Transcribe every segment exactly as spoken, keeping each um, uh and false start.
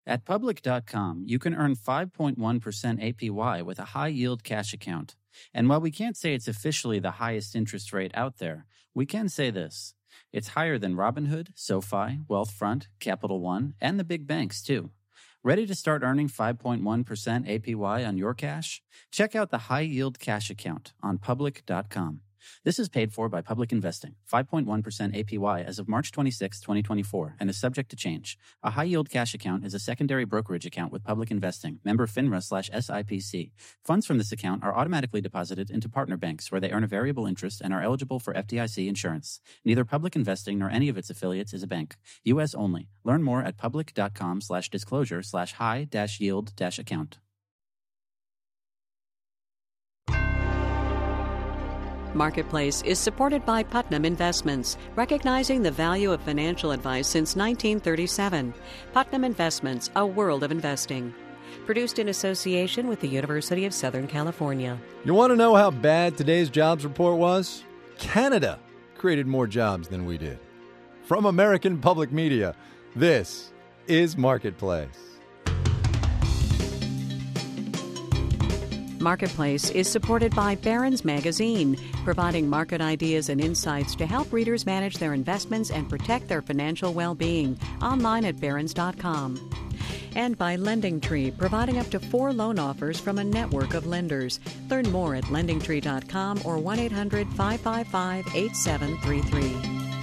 At Public dot com, you can earn five point one percent A P Y with a high-yield cash account. And while we can't say it's officially the highest interest rate out there, we can say this. It's higher than Robinhood, SoFi, Wealthfront, Capital One, and the big banks, too. Ready to start earning five point one percent A P Y on your cash? Check out the high-yield cash account on Public dot com. This is paid for by Public Investing, five point one percent A P Y as of March twenty-sixth, twenty twenty-four, and is subject to change. A high-yield cash account is a secondary brokerage account with Public Investing, member FINRA slash S I P C. Funds from this account are automatically deposited into partner banks where they earn a variable interest and are eligible for F D I C insurance. Neither Public Investing nor any of its affiliates is a bank. U S only. Learn more at Public dot com slash disclosure slash high dash yield dash account. Marketplace is supported by Putnam Investments, recognizing the value of financial advice since nineteen thirty-seven. Putnam Investments, a world of investing. Produced in association with the University of Southern California. You want to know how bad today's jobs report was? Canada created more jobs than we did. From American Public Media, this is Marketplace. Marketplace is supported by Barron's Magazine, providing market ideas and insights to help readers manage their investments and protect their financial well-being. Online at barrons dot com. And by LendingTree, providing up to four loan offers from a network of lenders. Learn more at lending tree dot com or one eight hundred five five five eight seven three three.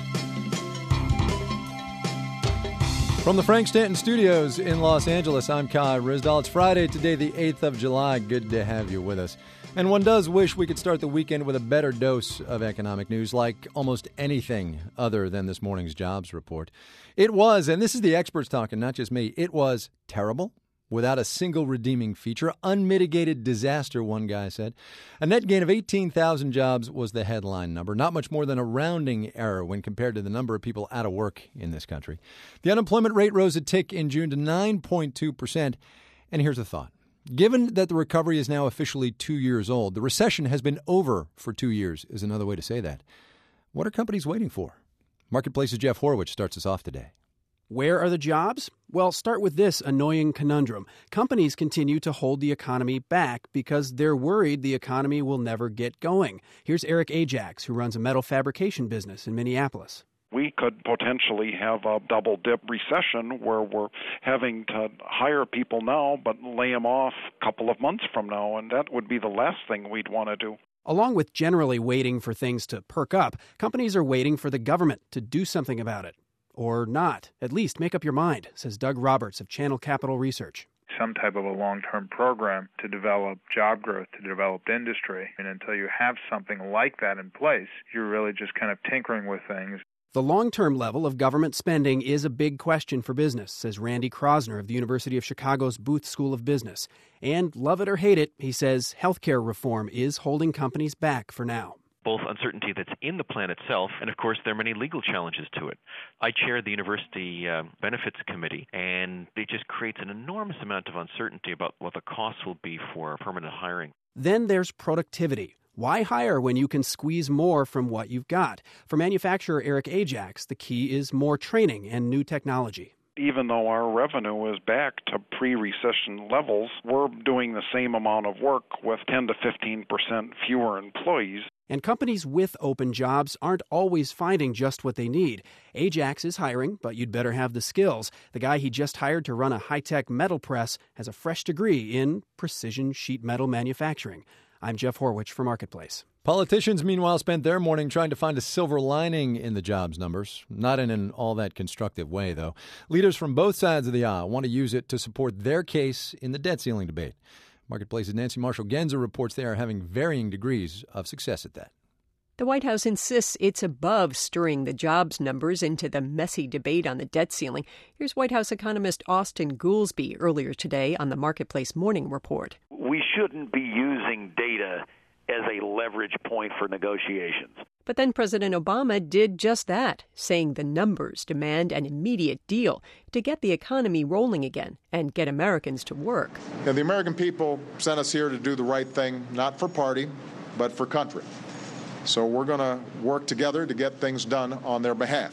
From the Frank Stanton Studios in Los Angeles, I'm Kai Rizdal. It's Friday, today the eighth of July. Good to have you with us. And one does wish we could start the weekend with a better dose of economic news, like almost anything other than this morning's jobs report. It was, and this is the experts talking, not just me, it was terrible, without a single redeeming feature. Unmitigated disaster, one guy said. A net gain of eighteen thousand jobs was the headline number. Not much more than a rounding error when compared to the number of people out of work in this country. The unemployment rate rose a tick in June to nine point two percent. And here's a thought. Given that the recovery is now officially two years old, the recession has been over for two years, is another way to say that. What are companies waiting for? Marketplace's Jeff Horwich starts us off today. Where are the jobs? Well, start with this annoying conundrum. Companies continue to hold the economy back because they're worried the economy will never get going. Here's Eric Ajax, who runs a metal fabrication business in Minneapolis. We could potentially have a double-dip recession where we're having to hire people now but lay them off a couple of months from now, and that would be the last thing we'd want to do. Along with generally waiting for things to perk up, companies are waiting for the government to do something about it. Or not. At least make up your mind, says Doug Roberts of Channel Capital Research. Some type of a long-term program to develop job growth, to develop industry. And until you have something like that in place, you're really just kind of tinkering with things. The long-term level of government spending is a big question for business, says Randy Krosner of the University of Chicago's Booth School of Business. And love it or hate it, he says healthcare reform is holding companies back for now. Both uncertainty that's in the plan itself, and of course there are many legal challenges to it. I chair the University uh, Benefits Committee, and it just creates an enormous amount of uncertainty about what the costs will be for permanent hiring. Then there's productivity. Why hire when you can squeeze more from what you've got? For manufacturer Eric Ajax, the key is more training and new technology. Even though our revenue is back to pre-recession levels, we're doing the same amount of work with ten to fifteen percent fewer employees. And companies with open jobs aren't always finding just what they need. Ajax is hiring, but you'd better have the skills. The guy he just hired to run a high-tech metal press has a fresh degree in precision sheet metal manufacturing. I'm Jeff Horwich for Marketplace. Politicians, meanwhile, spent their morning trying to find a silver lining in the jobs numbers. Not in an all that constructive way, though. Leaders from both sides of the aisle want to use it to support their case in the debt ceiling debate. Marketplace's Nancy Marshall-Genzer reports they are having varying degrees of success at that. The White House insists it's above stirring the jobs numbers into the messy debate on the debt ceiling. Here's White House economist Austin Goolsbee earlier today on the Marketplace Morning Report. We shouldn't be using data as a leverage point for negotiations. But then President Obama did just that, saying the numbers demand an immediate deal to get the economy rolling again and get Americans to work. And the American people sent us here to do the right thing, not for party, but for country. So we're going to work together to get things done on their behalf.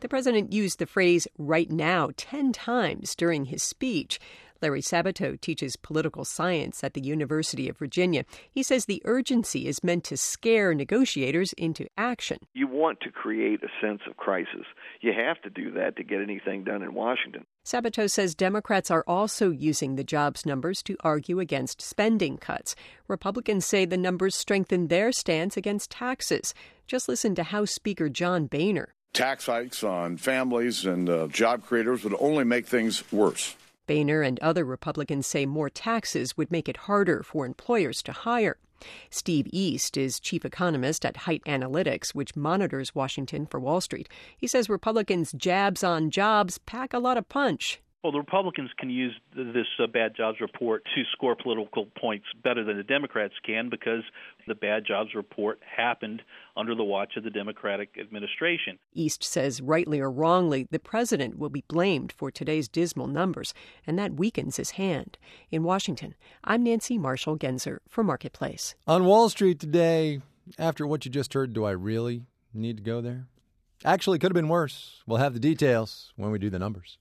The president used the phrase right now ten times during his speech. Larry Sabato teaches political science at the University of Virginia. He says the urgency is meant to scare negotiators into action. You want to create a sense of crisis. You have to do that to get anything done in Washington. Sabato says Democrats are also using the jobs numbers to argue against spending cuts. Republicans say the numbers strengthen their stance against taxes. Just listen to House Speaker John Boehner. Tax hikes on families and uh, job creators would only make things worse. Boehner and other Republicans say more taxes would make it harder for employers to hire. Steve East is chief economist at Height Analytics, which monitors Washington for Wall Street. He says Republicans' jabs on jobs pack a lot of punch. Well, the Republicans can use this uh, bad jobs report to score political points better than the Democrats can because the bad jobs report happened under the watch of the Democratic administration. East says, rightly or wrongly, the president will be blamed for today's dismal numbers, and that weakens his hand. In Washington, I'm Nancy Marshall-Genzer for Marketplace. On Wall Street today, after what you just heard, do I really need to go there? Actually, could have been worse. We'll have the details when we do the numbers.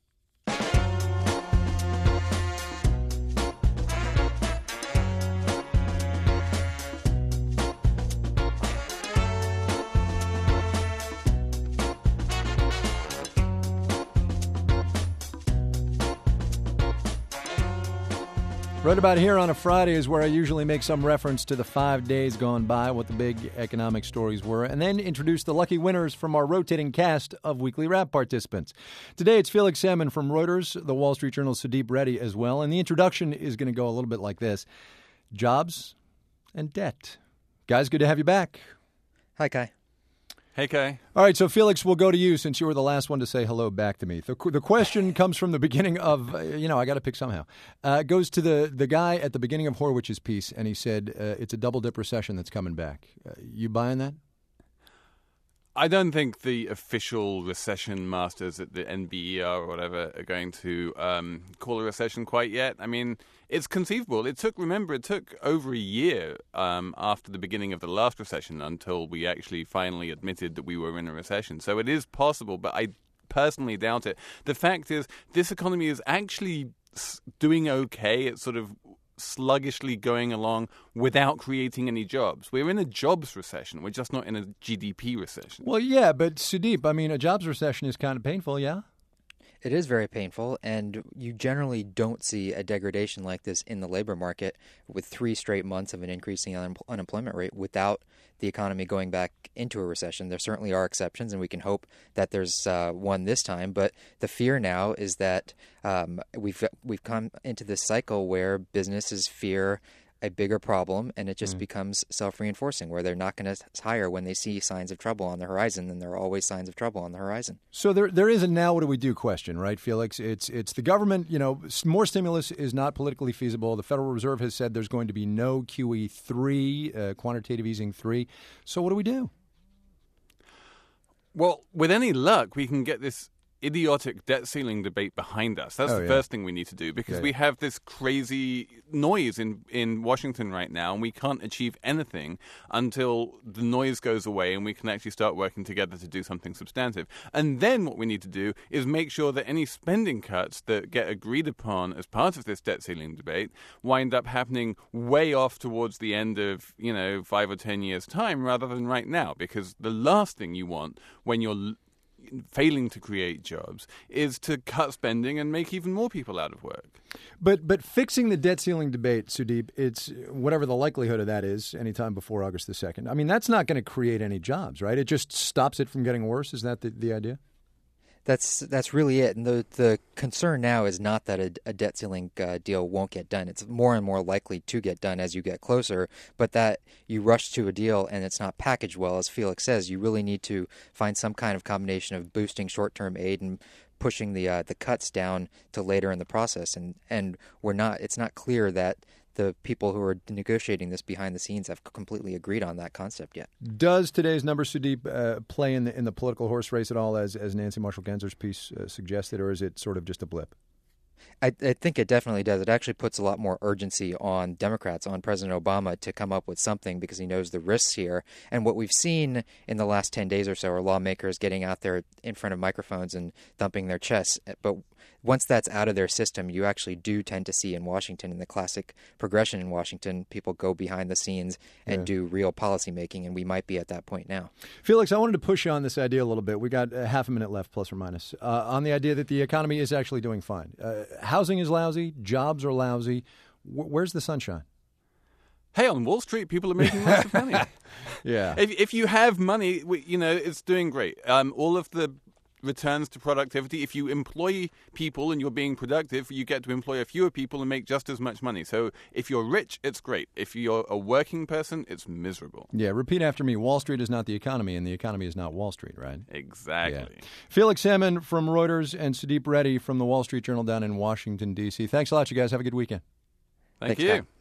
Right about here on a Friday is where I usually make some reference to the five days gone by, what the big economic stories were, and then introduce the lucky winners from our rotating cast of Weekly Wrap participants. Today it's Felix Salmon from Reuters, the Wall Street Journal's Sudeep Reddy as well, and the introduction is going to go a little bit like this. Jobs and debt. Guys, good to have you back. Hi, Kai. Hey, Kai. All right, so Felix, we'll go to you since you were the last one to say hello back to me. The, the question comes from the beginning of, uh, you know, I got to pick somehow. Uh, it goes to the, the guy at the beginning of Horwich's piece, and he said uh, it's a double-dip recession that's coming back. Uh, you buying that? I don't think the official recession masters at the N B E R or whatever are going to um, call a recession quite yet. I mean, it's conceivable. It took, remember, it took over a year um, after the beginning of the last recession until we actually finally admitted that we were in a recession. So it is possible, but I personally doubt it. The fact is, this economy is actually doing okay. It's sort of sluggishly going along without creating any jobs. We're in a jobs recession. We're just not in a G D P recession. Well, yeah, but Sudeep, I mean, a jobs recession is kind of painful, yeah? It is very painful, and you generally don't see a degradation like this in the labor market with three straight months of an increasing un- unemployment rate without the economy going back into a recession. There certainly are exceptions, and we can hope that there's uh, one this time. But the fear now is that um, we've we've come into this cycle where businesses fear a bigger problem, and it just mm. becomes self-reinforcing, where they're not going to hire when they see signs of trouble on the horizon, and there are always signs of trouble on the horizon. So there, there is a now what do we do question, right, Felix? It's it's the government, you know, more stimulus is not politically feasible. The Federal Reserve has said there's going to be no Q E three, uh, quantitative easing three. So what do we do? Well, with any luck, we can get this idiotic debt ceiling debate behind us. That's oh, the yeah. first thing we need to do, because yeah. we have this crazy noise in, in Washington right now, and we can't achieve anything until the noise goes away and we can actually start working together to do something substantive. And then what we need to do is make sure that any spending cuts that get agreed upon as part of this debt ceiling debate wind up happening way off towards the end of, you know, five or ten years' time rather than right now, because the last thing you want when you're failing to create jobs is to cut spending and make even more people out of work. But but fixing the debt ceiling debate, Sudeep, it's whatever the likelihood of that is anytime before August the second. I mean, that's not going to create any jobs, right? It just stops it from getting worse. Is that the, the idea? That's that's really it. And the the concern now is not that a, a debt ceiling uh, deal won't get done. It's more and more likely to get done as you get closer, but that you rush to a deal and it's not packaged well, as Felix says. You really need to find some kind of combination of boosting short-term aid and pushing the uh, the cuts down to later in the process. And, and we're not. It's not clear that the people who are negotiating this behind the scenes have completely agreed on that concept yet. Does today's number, Sudeep, uh, play in the in the political horse race at all, as as Nancy Marshall-Genzer's piece uh, suggested, or is it sort of just a blip? I, I think it definitely does. It actually puts a lot more urgency on Democrats, on President Obama, to come up with something because he knows the risks here. And what we've seen in the last ten days or so are lawmakers getting out there in front of microphones and thumping their chests. But once that's out of their system, you actually do tend to see in Washington, in the classic progression in Washington, people go behind the scenes and Yeah. do real policy making, and we might be at that point now. Felix, I wanted to push you on this idea a little bit. We got a half a minute left, plus or minus, uh, on the idea that the economy is actually doing fine. Uh, housing is lousy. Jobs are lousy. W- where's the sunshine? Hey, on Wall Street, people are making lots of money. Yeah. If if you have money, you know, it's doing great. Um, all of the returns to productivity. If you employ people and you're being productive, you get to employ a fewer people and make just as much money. So if you're rich, it's great. If you're a working person, it's miserable. Yeah, repeat after me. Wall Street is not the economy, and the economy is not Wall Street, right? Exactly. Yeah. Felix Salmon from Reuters and Sudeep Reddy from the Wall Street Journal down in Washington, D C Thanks a lot, you guys. Have a good weekend. Thank Thanks, you. Pat.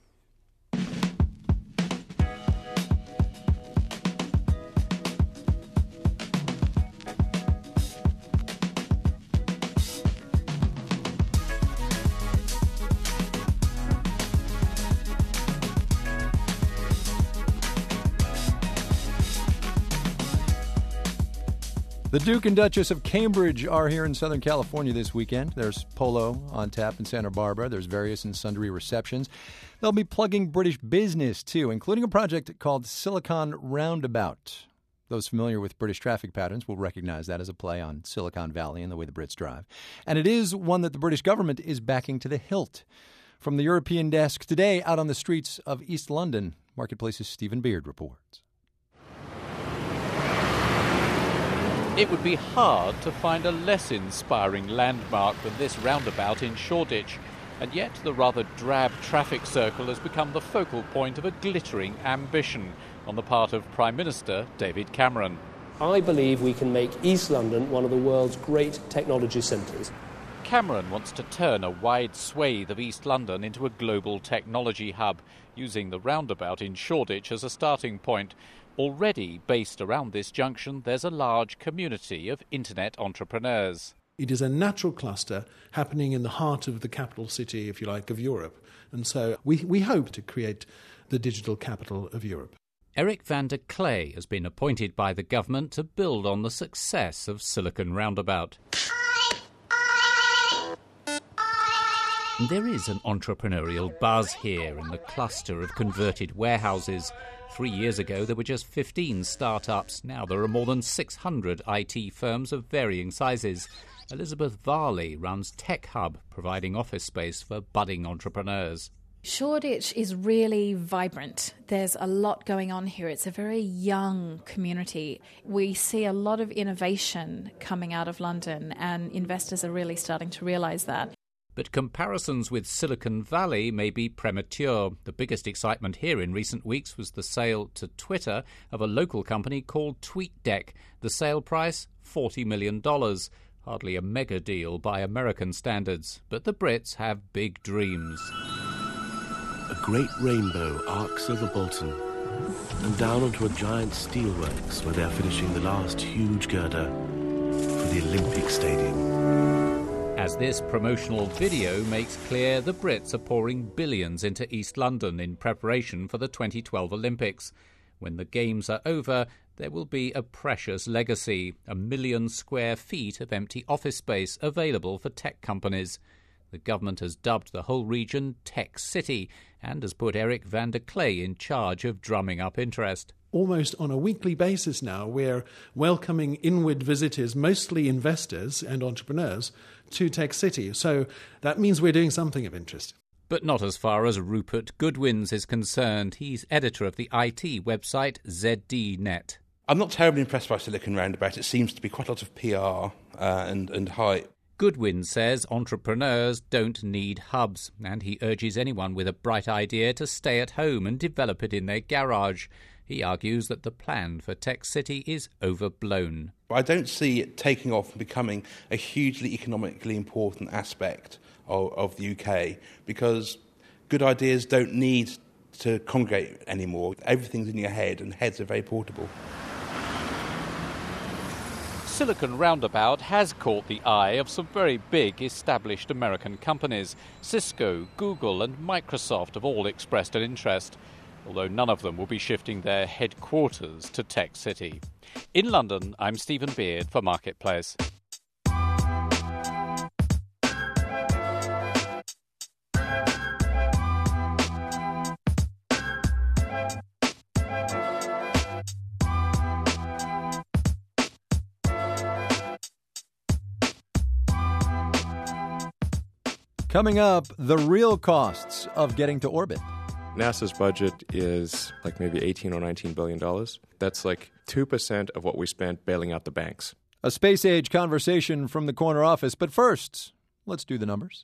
The Duke and Duchess of Cambridge are here in Southern California this weekend. There's polo on tap in Santa Barbara. There's various and sundry receptions. They'll be plugging British business, too, including a project called Silicon Roundabout. Those familiar with British traffic patterns will recognize that as a play on Silicon Valley and the way the Brits drive. And it is one that the British government is backing to the hilt. From the European desk today, out on the streets of East London, Marketplace's Stephen Beard reports. It would be hard to find a less inspiring landmark than this roundabout in Shoreditch, and yet the rather drab traffic circle has become the focal point of a glittering ambition on the part of Prime Minister David Cameron. I believe we can make East London one of the world's great technology centres. Cameron wants to turn a wide swathe of East London into a global technology hub, using the roundabout in Shoreditch as a starting point. Already based around this junction, there's a large community of internet entrepreneurs. It is a natural cluster happening in the heart of the capital city, if you like, of Europe. And so we, we hope to create the digital capital of Europe. Eric van der Klee has been appointed by the government to build on the success of Silicon Roundabout. There is an entrepreneurial buzz here in the cluster of converted warehouses. Three years ago, there were just fifteen startups. Now there are more than six hundred I T firms of varying sizes. Elizabeth Varley runs Tech Hub, providing office space for budding entrepreneurs. Shoreditch is really vibrant. There's a lot going on here. It's a very young community. We see a lot of innovation coming out of London, and investors are really starting to realise that. But comparisons with Silicon Valley may be premature. The biggest excitement here in recent weeks was the sale to Twitter of a local company called TweetDeck. The sale price, forty million dollars. Hardly a mega deal by American standards. But the Brits have big dreams. A great rainbow arcs over Bolton and down onto a giant steelworks where they're finishing the last huge girder for the Olympic Stadium. As this promotional video makes clear, the Brits are pouring billions into East London in preparation for the twenty twelve Olympics. When the Games are over, there will be a precious legacy, a million square feet of empty office space available for tech companies. The government has dubbed the whole region Tech City and has put Eric van der Klee in charge of drumming up interest. Almost on a weekly basis now, we're welcoming inward visitors, mostly investors and entrepreneurs, to Tech City. So that means we're doing something of interest. But not as far as Rupert Goodwins is concerned. He's editor of the I T website Z D Net. I'm not terribly impressed by Silicon Roundabout. It seems to be quite a lot of P R uh, and, and hype. Goodwin says entrepreneurs don't need hubs, and he urges anyone with a bright idea to stay at home and develop it in their garage. He argues that the plan for Tech City is overblown. I don't see it taking off and becoming a hugely economically important aspect of, of the U K, because good ideas don't need to congregate anymore. Everything's in your head, and heads are very portable. Silicon Roundabout has caught the eye of some very big established American companies. Cisco, Google and Microsoft have all expressed an interest, although none of them will be shifting their headquarters to Tech City. In London, I'm Stephen Beard for Marketplace. Coming up, the real costs of getting to orbit. NASA's budget is like maybe eighteen or nineteen billion dollars. That's like two percent of what we spent bailing out the banks. A space-age conversation from the corner office. But first, let's do the numbers.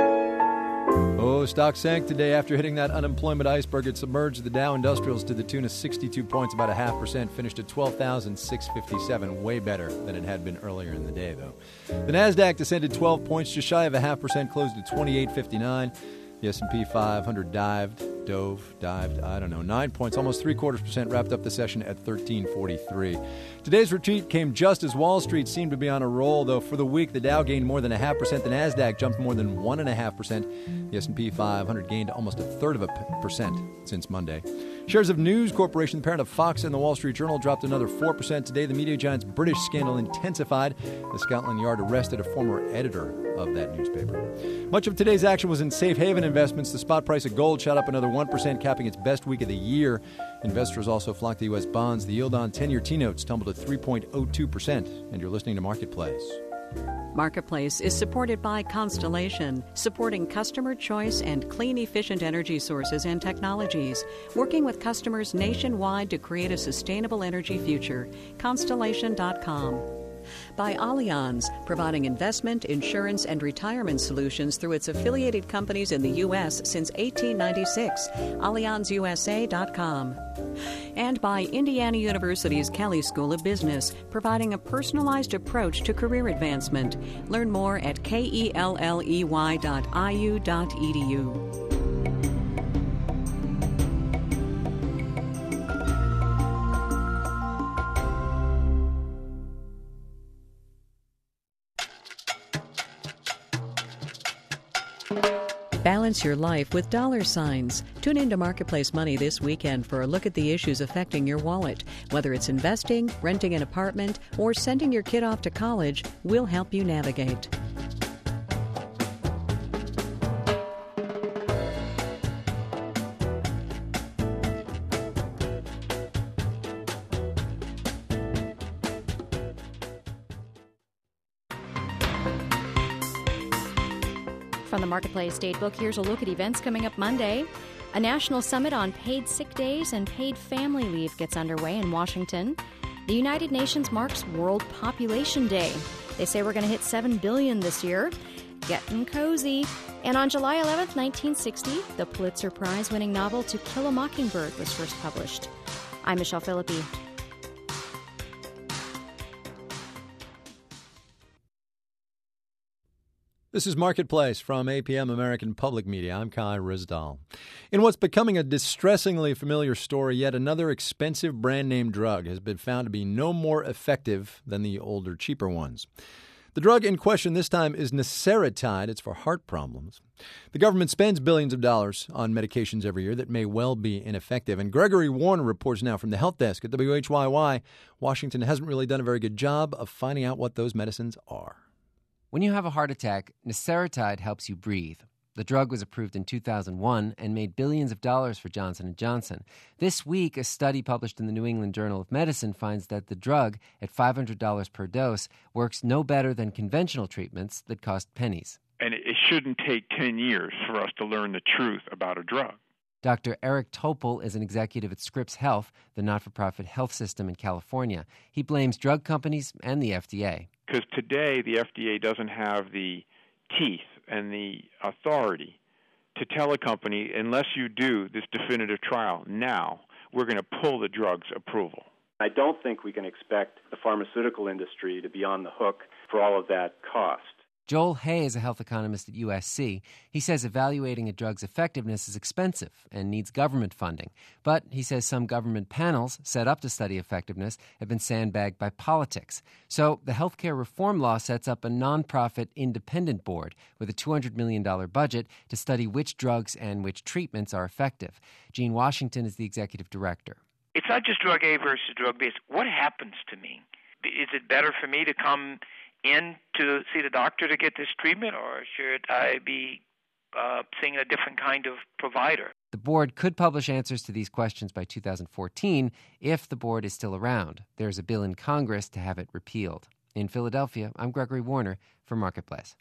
Oh, stocks sank today after hitting that unemployment iceberg. It submerged the Dow Industrials to the tune of sixty-two points, about a half percent, finished at twelve thousand six hundred fifty-seven, way better than it had been earlier in the day, though. The Nasdaq descended twelve points, just shy of a half percent, closed at twenty-eight fifty-nine. The S and P five hundred dived, dove, dived, I don't know, nine points, almost three-quarters percent, wrapped up the session at thirteen forty-three. Today's retreat came just as Wall Street seemed to be on a roll, though. For the week, the Dow gained more than a half percent. The Nasdaq jumped more than one and a half percent. The S and P five hundred gained almost a third of a percent since Monday. Shares of News Corporation, the parent of Fox and the Wall Street Journal, dropped another four percent today. The media giant's British scandal intensified. The Scotland Yard arrested a former editor of that newspaper. Much of today's action was in safe haven investments. The spot price of gold shot up another one percent, capping its best week of the year. Investors also flocked to U S bonds. The yield on ten-year T-notes tumbled to three point oh two percent. And you're listening to Marketplace. Marketplace is supported by Constellation, supporting customer choice and clean, efficient energy sources and technologies, working with customers nationwide to create a sustainable energy future. Constellation dot com. By Allianz, providing investment, insurance, and retirement solutions through its affiliated companies in the U S since eighteen ninety-six. Allianz U S A dot com. And by Indiana University's Kelley School of Business, providing a personalized approach to career advancement. Learn more at kelley dot I U dot E D U. Balance your life with dollar signs. Tune into Marketplace Money this weekend for a look at the issues affecting your wallet. Whether it's investing, renting an apartment, or sending your kid off to college, we'll help you navigate. From the Marketplace Datebook, here's a look at events coming up Monday. A national summit on paid sick days and paid family leave gets underway in Washington. The United Nations marks World Population Day. They say we're going to hit seven billion this year. Getting cozy. And on July eleventh, nineteen sixty, the Pulitzer Prize-winning novel To Kill a Mockingbird was first published. I'm Michelle Philippi. This is Marketplace from A P M American Public Media. I'm Kai Rizdal. In what's becoming a distressingly familiar story, yet another expensive brand-name drug has been found to be no more effective than the older, cheaper ones. The drug in question this time is Nasseretide. It's for heart problems. The government spends billions of dollars on medications every year that may well be ineffective. And Gregory Warner reports now from the help desk at W H Y Y, Washington hasn't really done a very good job of finding out what those medicines are. When you have a heart attack, Nasseretide helps you breathe. The drug was approved in two thousand one and made billions of dollars for Johnson and Johnson. This week, a study published in the New England Journal of Medicine finds that the drug, at five hundred dollars per dose, works no better than conventional treatments that cost pennies. And it shouldn't take ten years for us to learn the truth about a drug. Doctor Eric Topol is an executive at Scripps Health, the not-for-profit health system in California. He blames drug companies and the F D A. Because today the F D A doesn't have the teeth and the authority to tell a company, unless you do this definitive trial now, we're going to pull the drug's approval. I don't think we can expect the pharmaceutical industry to be on the hook for all of that cost. Joel Hay is a health economist at U S C. He says evaluating a drug's effectiveness is expensive and needs government funding. But he says some government panels set up to study effectiveness have been sandbagged by politics. So the healthcare reform law sets up a nonprofit independent board with a two hundred million dollars budget to study which drugs and which treatments are effective. Gene Washington is the executive director. It's not just drug A versus drug B. It's what happens to me. Is it better for me to come in to see the doctor to get this treatment, or should I be uh, seeing a different kind of provider? The board could publish answers to these questions by two thousand fourteen if the board is still around. There's a bill in Congress to have it repealed. In Philadelphia, I'm Gregory Warner for Marketplace.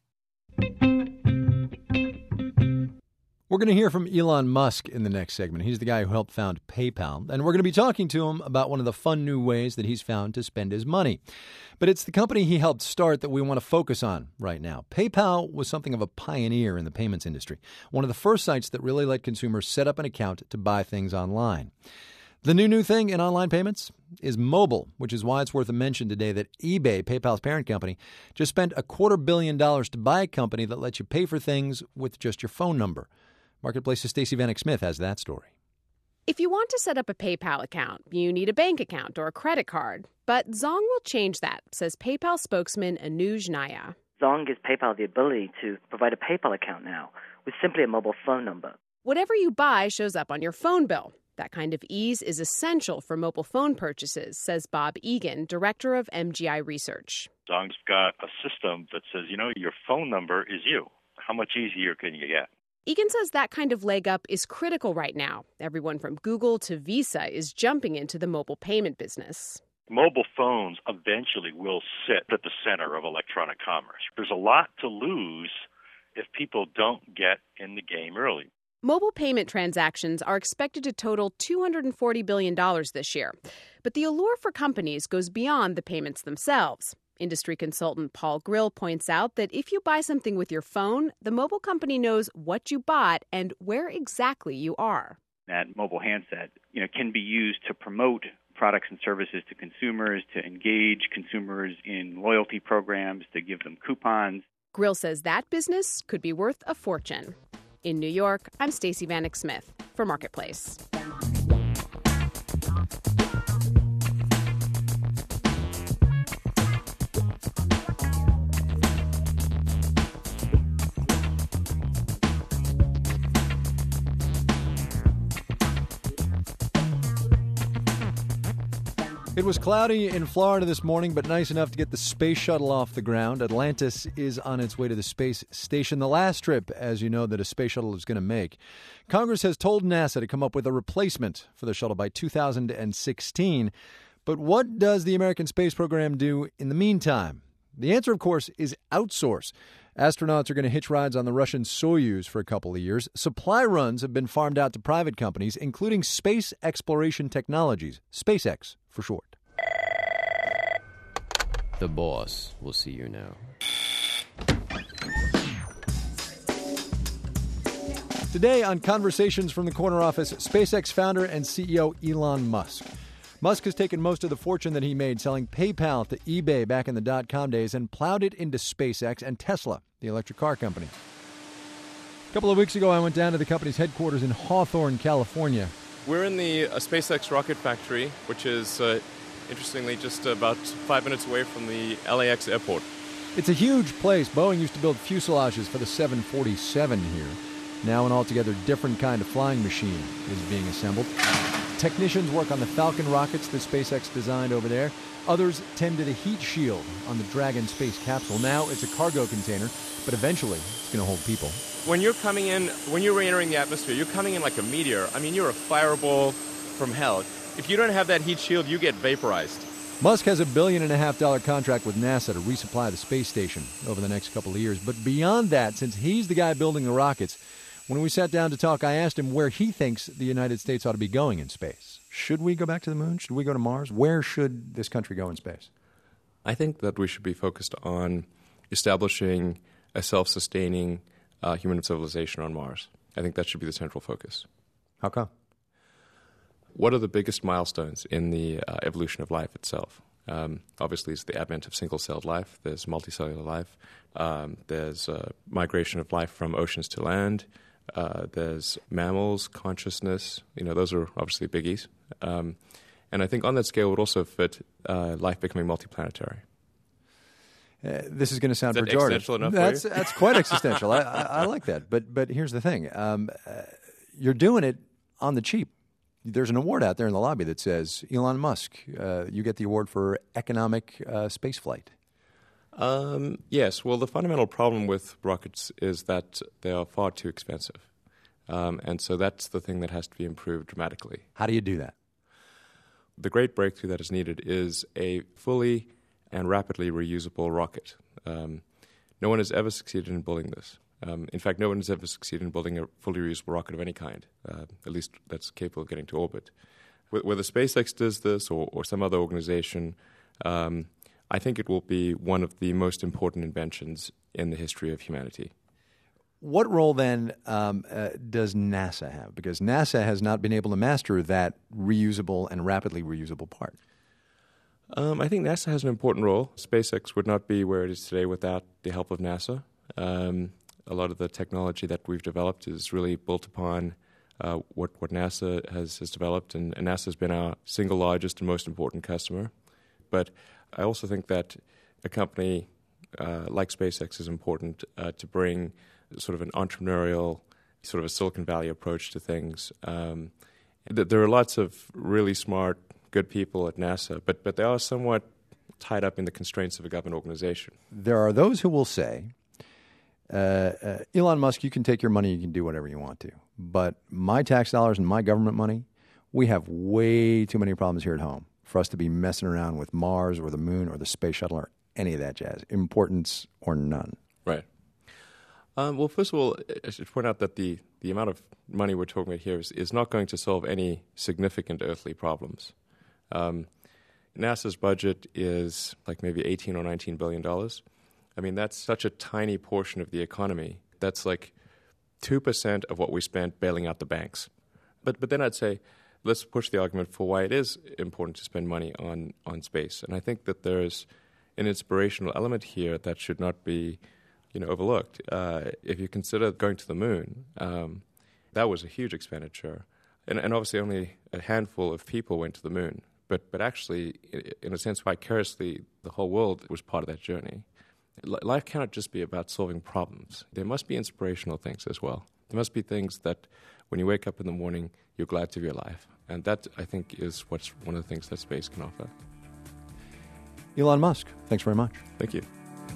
We're going to hear from Elon Musk in the next segment. He's the guy who helped found PayPal, and we're going to be talking to him about one of the fun new ways that he's found to spend his money. But it's the company he helped start that we want to focus on right now. PayPal was something of a pioneer in the payments industry, one of the first sites that really let consumers set up an account to buy things online. The new new thing in online payments is mobile, which is why it's worth a mention today that eBay, PayPal's parent company, just spent a quarter billion dollars to buy a company that lets you pay for things with just your phone number. Marketplace's Stacey Vanek Smith has that story. If you want to set up a PayPal account, you need a bank account or a credit card. But Zong will change that, says PayPal spokesman Anuj Naya. Zong gives PayPal the ability to provide a PayPal account now with simply a mobile phone number. Whatever you buy shows up on your phone bill. That kind of ease is essential for mobile phone purchases, says Bob Egan, director of M G I Research. Zong's got a system that says, you know, your phone number is you. How much easier can you get? Egan says that kind of leg up is critical right now. Everyone from Google to Visa is jumping into the mobile payment business. Mobile phones eventually will sit at the center of electronic commerce. There's a lot to lose if people don't get in the game early. Mobile payment transactions are expected to total two hundred forty billion dollars this year. But the allure for companies goes beyond the payments themselves. Industry consultant Paul Grill points out that if you buy something with your phone, the mobile company knows what you bought and where exactly you are. That mobile handset, you know, can be used to promote products and services to consumers, to engage consumers in loyalty programs, to give them coupons. Grill says that business could be worth a fortune. In New York, I'm Stacey Vanek Smith for Marketplace. It was cloudy in Florida this morning, but nice enough to get the space shuttle off the ground. Atlantis is on its way to the space station, the last trip, as you know, that a space shuttle is going to make. Congress has told NASA to come up with a replacement for the shuttle by two thousand sixteen. But what does the American space program do in the meantime? The answer, of course, is outsource. Astronauts are going to hitch rides on the Russian Soyuz for a couple of years. Supply runs have been farmed out to private companies, including Space Exploration Technologies, SpaceX for short. The boss will see you now. Today on Conversations from the Corner Office, SpaceX founder and C E O Elon Musk. Musk has taken most of the fortune that he made selling PayPal to eBay back in the dot-com days and plowed it into SpaceX and Tesla, the electric car company. A couple of weeks ago, I went down to the company's headquarters in Hawthorne, California. We're in the uh, SpaceX rocket factory, which is, uh, interestingly, just about five minutes away from the L A X airport. It's a huge place. Boeing used to build fuselages for the seven forty-seven here. Now an altogether different kind of flying machine is being assembled. Technicians work on the Falcon rockets that SpaceX designed over there. Others tend to the heat shield on the Dragon space capsule. Now it's a cargo container, but eventually it's going to hold people. When you're coming in, when you're re-entering the atmosphere, you're coming in like a meteor. I mean, you're a fireball from hell. If you don't have that heat shield, you get vaporized. Musk has a billion and a half dollar contract with NASA to resupply the space station over the next couple of years. But beyond that, since he's the guy building the rockets, when we sat down to talk, I asked him where he thinks the United States ought to be going in space. Should we go back to the moon? Should we go to Mars? Where should this country go in space? I think that we should be focused on establishing a self-sustaining uh, human civilization on Mars. I think that should be the central focus. How come? What are the biggest milestones in the uh, evolution of life itself? Um, obviously, it's the advent of single-celled life. There's multicellular life. Um, there's uh, migration of life from oceans to land. Uh, there's mammals, consciousness. You know, those are obviously biggies. Um, and I think on that scale would also fit uh, life becoming multiplanetary. Uh, this is going to sound is that pejorative. Existential enough that's, for you? That's quite existential. I, I, I like that. But but here's the thing. Um, uh, you're doing it on the cheap. There's an award out there in the lobby that says, Elon Musk, uh, you get the award for economic uh, spaceflight. Um, yes. Well, the fundamental problem with rockets is that they are far too expensive. Um, and so that's the thing that has to be improved dramatically. How do you do that? The great breakthrough that is needed is a fully and rapidly reusable rocket. Um, no one has ever succeeded in building this. Um, in fact, no one has ever succeeded in building a fully reusable rocket of any kind, uh, at least that's capable of getting to orbit. Whether SpaceX does this or, or some other organization, um, I think it will be one of the most important inventions in the history of humanity. What role then um, uh, does NASA have? Because NASA has not been able to master that reusable and rapidly reusable part. Um, I think NASA has an important role. SpaceX would not be where it is today without the help of NASA. Um, a lot of the technology that we've developed is really built upon uh, what, what NASA has, has developed, and, and NASA has been our single largest and most important customer. But I also think that a company uh, like SpaceX is important uh, to bring sort of an entrepreneurial, sort of a Silicon Valley approach to things. Um, th- there are lots of really smart, good people at NASA, but but they are somewhat tied up in the constraints of a government organization. There are those who will say, uh, uh, Elon Musk, you can take your money, you can do whatever you want to, but my tax dollars and my government money, we have way too many problems here at home for us to be messing around with Mars or the moon or the space shuttle or any of that jazz, importance or none. Right. Um, well, first of all, I should point out that the, the amount of money we're talking about here is, is not going to solve any significant earthly problems. Um, NASA's budget is like maybe eighteen or nineteen billion dollars. I mean, that's such a tiny portion of the economy. That's like two percent of what we spent bailing out the banks. But but then I'd say, let's push the argument for why it is important to spend money on, on space. And I think that there's an inspirational element here that should not be, you know, overlooked. Uh, if you consider going to the moon, um, that was a huge expenditure. And, and obviously only a handful of people went to the moon. But but actually, in a sense, vicariously, the whole world was part of that journey. Life cannot just be about solving problems. There must be inspirational things as well. There must be things that when you wake up in the morning, you're glad to be alive. And that, I think, is what's one of the things that space can offer. Elon Musk, thanks very much. Thank you.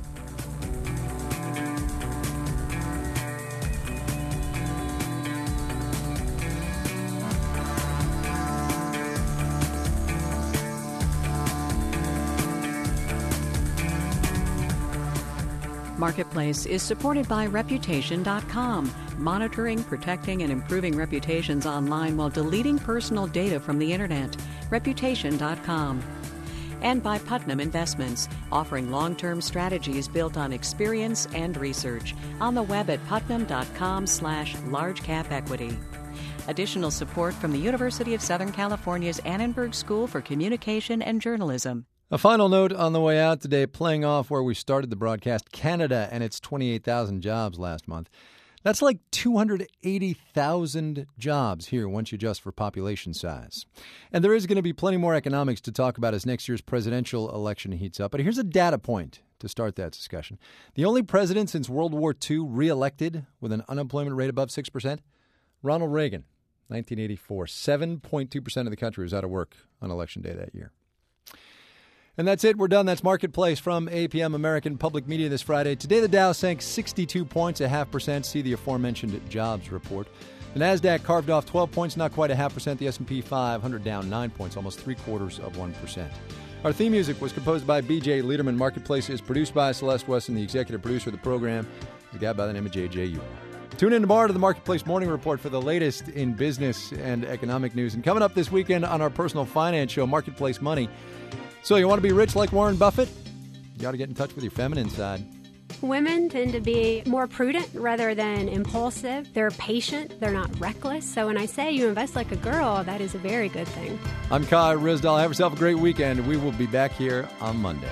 Marketplace is supported by Reputation dot com, monitoring, protecting, and improving reputations online while deleting personal data from the Internet. Reputation dot com. And by Putnam Investments, offering long-term strategies built on experience and research. On the web at putnam dot com slash large cap equity. Additional support from the University of Southern California's Annenberg School for Communication and Journalism. A final note on the way out today, playing off where we started the broadcast, Canada and its twenty-eight thousand jobs last month. That's like two hundred eighty thousand jobs here once you adjust for population size. And there is going to be plenty more economics to talk about as next year's presidential election heats up. But here's a data point to start that discussion. The only president since World War Two reelected with an unemployment rate above six percent, Ronald Reagan, nineteen eighty-four. seven point two percent of the country was out of work on election day that year. And that's it. We're done. That's Marketplace from A P M American Public Media this Friday. Today, the Dow sank sixty-two points, a half percent. See the aforementioned jobs report. The NASDAQ carved off twelve points, not quite a half percent. The S and P five hundred down nine points, almost three quarters of one percent. Our theme music was composed by B J Liederman. Marketplace is produced by Celeste Wesson, the executive producer of the program, a guy by the name of J J U. Tune in tomorrow to the Marketplace Morning Report for the latest in business and economic news. And coming up this weekend on our personal finance show, Marketplace Money. So you want to be rich like Warren Buffett? You got to get in touch with your feminine side. Women tend to be more prudent rather than impulsive. They're patient. They're not reckless. So when I say you invest like a girl, that is a very good thing. I'm Kai Ryssdal. Have yourself a great weekend. We will be back here on Monday.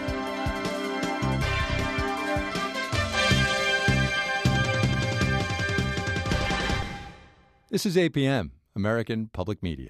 This is A P M, American Public Media.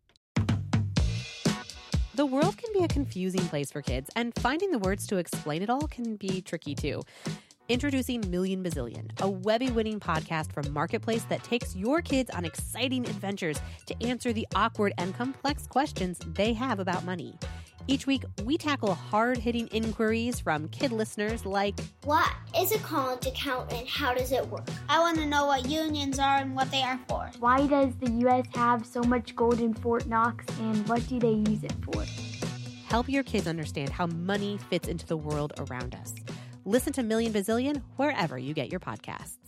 The world can be a confusing place for kids, and finding the words to explain it all can be tricky too. Introducing Million Bazillion, a Webby-winning podcast from Marketplace that takes your kids on exciting adventures to answer the awkward and complex questions they have about money. Each week, we tackle hard-hitting inquiries from kid listeners like, what is a college account and how does it work? I want to know what unions are and what they are for. Why does the U S have so much gold in Fort Knox and what do they use it for? Help your kids understand how money fits into the world around us. Listen to Million Bazillion wherever you get your podcasts.